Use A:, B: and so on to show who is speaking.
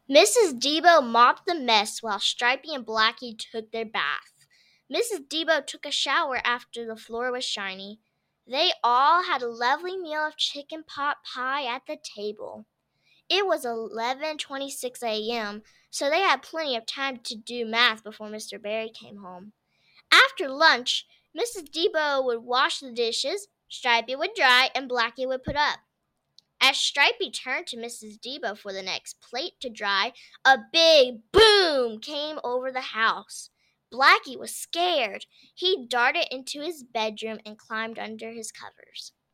A: Mrs. Debo mopped the mess while Stripey and Blackie took their bath. Mrs. Debo took a shower after the floor was shiny. They all had a lovely meal of chicken pot pie at the table. It was 11:26 a.m., so they had plenty of time to do math before Mr. Barry came home. After lunch, Mrs. Debo would wash the dishes, Stripey would dry, and Blackie would put up. As Stripey turned to Mrs. Debo for the next plate to dry, a big boom came over the house. Blackie was scared. He darted into his bedroom and climbed under his covers.